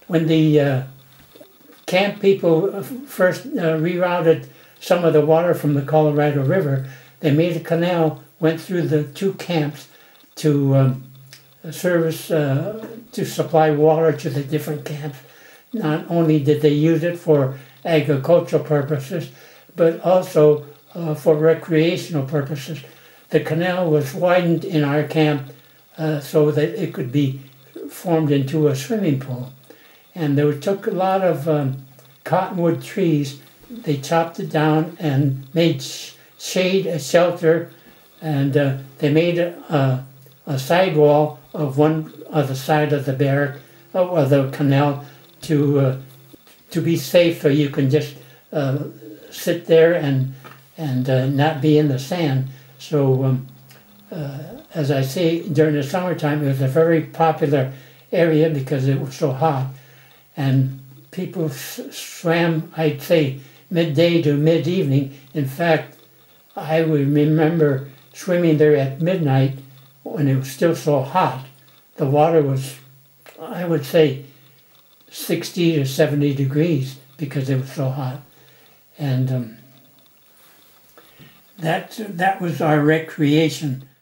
when the camp people first rerouted some of the water from the Colorado River, they made a canal, went through the two camps to service, to supply water to the different camps. Not only did they use it for agricultural purposes, but also for recreational purposes. The canal was widened in our camp so that it could be formed into a swimming pool. And they took a lot of cottonwood trees, they chopped it down and made shade, a shelter, and they made a sidewall of one other side of the barrack, of the canal, to be safe, so you can just sit there and not be in the sand. So as I say, during the summertime, it was a very popular area because it was so hot, and people swam, I'd say, midday to mid-evening. In fact, I would remember swimming there at midnight when it was still so hot. The water was, I would say, 60 to 70 degrees because it was so hot. And that was our recreation